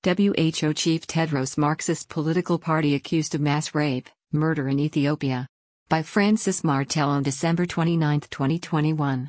WHO Chief Tedros Marxist political party accused of mass rape, murder in Ethiopia. By Francis Martel on December 29, 2021.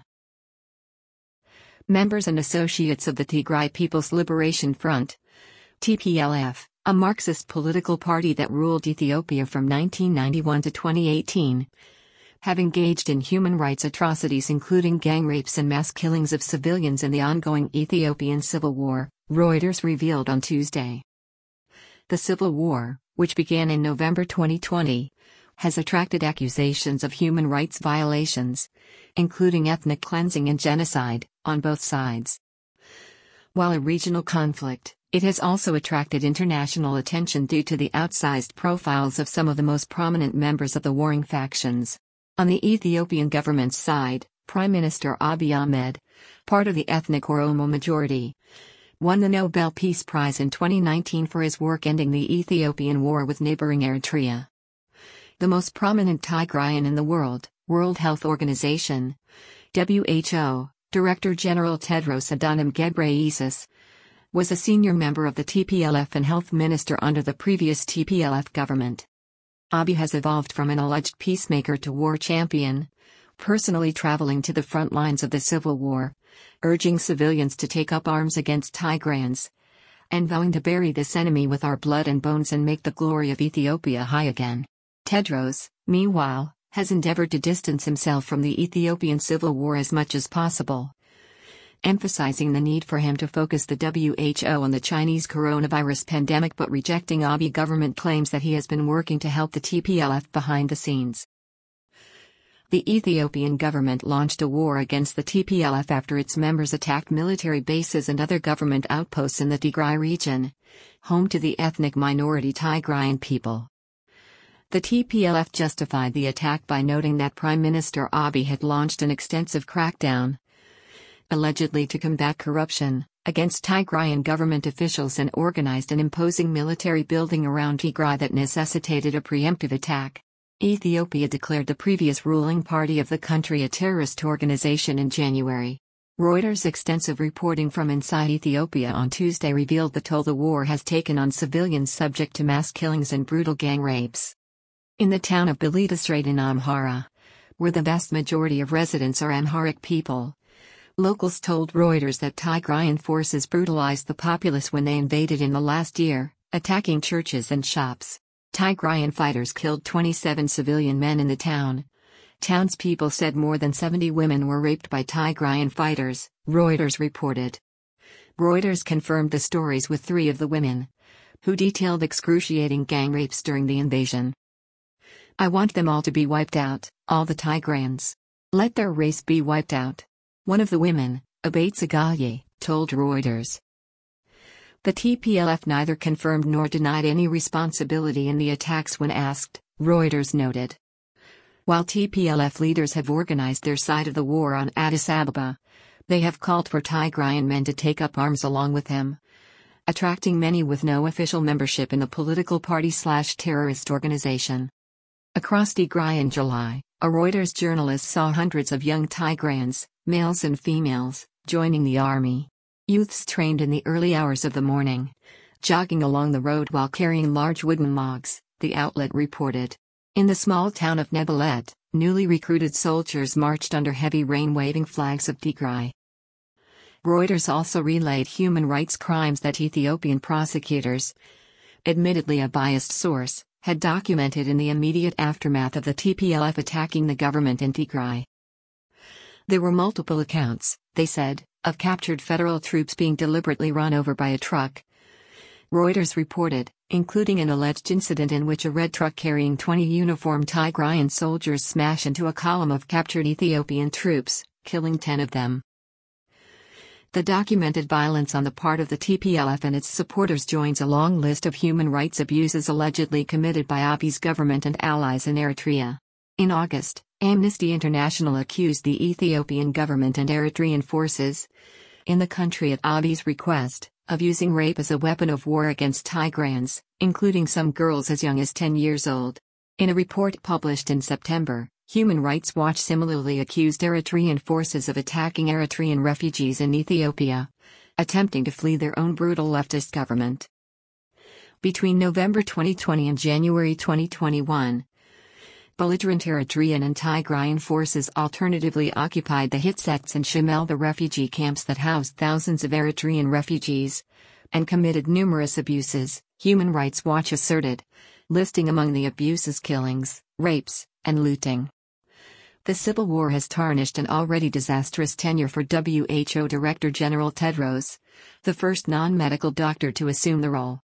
Members and associates of the Tigray People's Liberation Front, TPLF, a Marxist political party that ruled Ethiopia from 1991 to 2018, have engaged in human rights atrocities including gang rapes and mass killings of civilians in the ongoing Ethiopian civil war, Reuters revealed on Tuesday. The civil war, which began in November 2020, has attracted accusations of human rights violations, including ethnic cleansing and genocide, on both sides. While a regional conflict, it has also attracted international attention due to the outsized profiles of some of the most prominent members of the warring factions. On the Ethiopian government's side, Prime Minister Abiy Ahmed, part of the ethnic Oromo majority, won the Nobel Peace Prize in 2019 for his work ending the Ethiopian war with neighboring Eritrea. The most prominent Tigrayan in the world, World Health Organization, WHO, Director General Tedros Adhanom Ghebreyesus, was a senior member of the TPLF and health minister under the previous TPLF government. Abiy has evolved from an alleged peacemaker to war champion, personally traveling to the front lines of the civil war, urging civilians to take up arms against Tigrayans, and vowing to bury this enemy with our blood and bones and make the glory of Ethiopia high again. Tedros, meanwhile, has endeavored to distance himself from the Ethiopian civil war as much as possible, emphasizing the need for him to focus the WHO on the Chinese coronavirus pandemic but rejecting Abiy government claims that he has been working to help the TPLF behind the scenes. The Ethiopian government launched a war against the TPLF after its members attacked military bases and other government outposts in the Tigray region, home to the ethnic minority Tigrayan people. The TPLF justified the attack by noting that Prime Minister Abiy had launched an extensive crackdown, allegedly to combat corruption, against Tigrayan government officials and organized an imposing military building around Tigray that necessitated a preemptive attack. Ethiopia declared the previous ruling party of the country a terrorist organization in January. Reuters' extensive reporting from inside Ethiopia on Tuesday revealed the toll the war has taken on civilians subject to mass killings and brutal gang rapes. In the town of Belidasrate in Amhara, where the vast majority of residents are Amharic people, locals told Reuters that Tigrayan forces brutalized the populace when they invaded in the last year, attacking churches and shops. Tigrayan fighters killed 27 civilian men in the town. Townspeople said more than 70 women were raped by Tigrayan fighters, Reuters reported. Reuters confirmed the stories with 3 of the women, who detailed excruciating gang rapes during the invasion. "I want them all to be wiped out, all the Tigrayans. Let their race be wiped out," one of the women, Abate Sagaye, told Reuters. The TPLF neither confirmed nor denied any responsibility in the attacks when asked, Reuters noted. While TPLF leaders have organized their side of the war on Addis Ababa, they have called for Tigrayan men to take up arms along with them, attracting many with no official membership in the political party/terrorist organization. Across Tigray in July, a Reuters journalist saw hundreds of young Tigrayans, males and females, joining the army. Youths trained in the early hours of the morning, jogging along the road while carrying large wooden logs, the outlet reported. In the small town of Nebalet, newly recruited soldiers marched under heavy rain waving flags of Tigray. Reuters also relayed human rights crimes that Ethiopian prosecutors, admittedly a biased source, had documented in the immediate aftermath of the TPLF attacking the government in Tigray. There were multiple accounts, they said, of captured federal troops being deliberately run over by a truck. Reuters reported, including an alleged incident in which a red truck carrying 20 uniformed Tigrayan soldiers smashed into a column of captured Ethiopian troops, killing 10 of them. The documented violence on the part of the TPLF and its supporters joins a long list of human rights abuses allegedly committed by Abiy's government and allies in Eritrea. In August, Amnesty International accused the Ethiopian government and Eritrean forces, in the country at Abiy's request, of using rape as a weapon of war against Tigrayans, including some girls as young as 10 years old. In a report published in September, Human Rights Watch similarly accused Eritrean forces of attacking Eritrean refugees in Ethiopia, attempting to flee their own brutal leftist government. Between November 2020 and January 2021, belligerent Eritrean and Tigrayan forces alternatively occupied the Hitsets and Shamel, the refugee camps that housed thousands of Eritrean refugees, and committed numerous abuses, Human Rights Watch asserted, listing among the abuses killings, rapes, and looting. The civil war has tarnished an already disastrous tenure for WHO Director General Tedros, the first non-medical doctor to assume the role.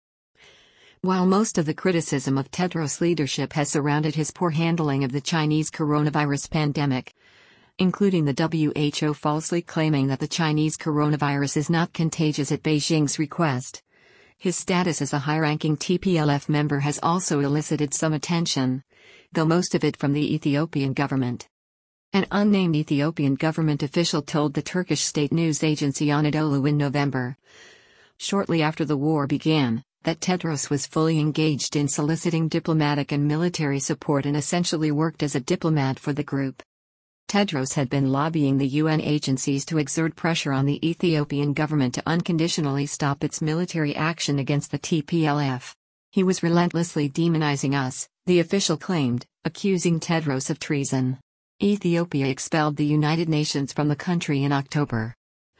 While most of the criticism of Tedros' leadership has surrounded his poor handling of the Chinese coronavirus pandemic, including the WHO falsely claiming that the Chinese coronavirus is not contagious at Beijing's request, his status as a high-ranking TPLF member has also elicited some attention, though most of it from the Ethiopian government. An unnamed Ethiopian government official told the Turkish state news agency Anadolu in November, shortly after the war began, that Tedros was fully engaged in soliciting diplomatic and military support and essentially worked as a diplomat for the group. Tedros had been lobbying the UN agencies to exert pressure on the Ethiopian government to unconditionally stop its military action against the TPLF. He was relentlessly demonizing us, the official claimed, accusing Tedros of treason. Ethiopia expelled the United Nations from the country in October.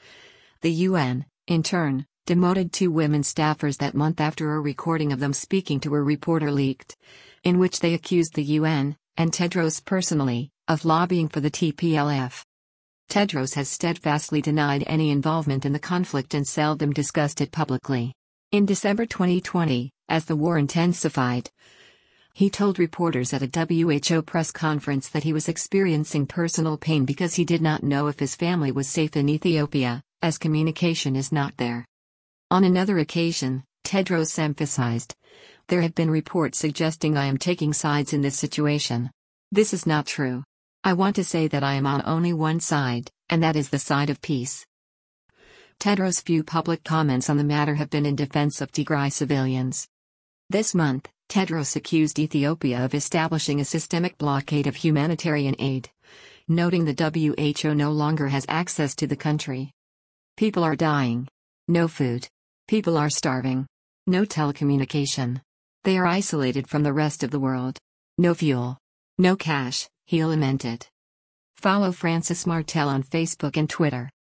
The UN, in turn, demoted 2 women staffers that month after a recording of them speaking to a reporter leaked, in which they accused the UN, and Tedros personally, of lobbying for the TPLF. Tedros has steadfastly denied any involvement in the conflict and seldom discussed it publicly. In December 2020, as the war intensified, he told reporters at a WHO press conference that he was experiencing personal pain because he did not know if his family was safe in Ethiopia, as communication is not there. On another occasion, Tedros emphasized, "There have been reports suggesting I am taking sides in this situation. This is not true. I want to say that I am on only one side, and that is the side of peace." Tedros' few public comments on the matter have been in defense of Tigray civilians. This month, Tedros accused Ethiopia of establishing a systemic blockade of humanitarian aid, noting the WHO no longer has access to the country. People are dying. No food. People are starving. No telecommunication. They are isolated from the rest of the world. No fuel. No cash, he lamented. Follow Francis Martel on Facebook and Twitter.